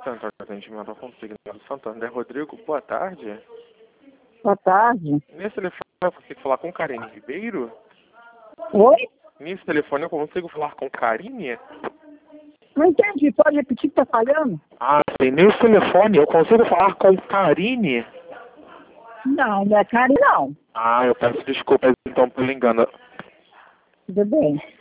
Centro de Atendimento ao Consignado Santander. Rodrigo, boa tarde. Boa tarde. Nesse telefone eu consigo falar com Karine Ribeiro? Oi? Nesse telefone eu consigo falar com Karine? Não entendi. Pode repetir que tá falhando? Ah, sim. Nesse telefone eu consigo falar com Karine? Não, não é Karen, não. Ah, eu peço desculpas então pelo engano. Tudo bem.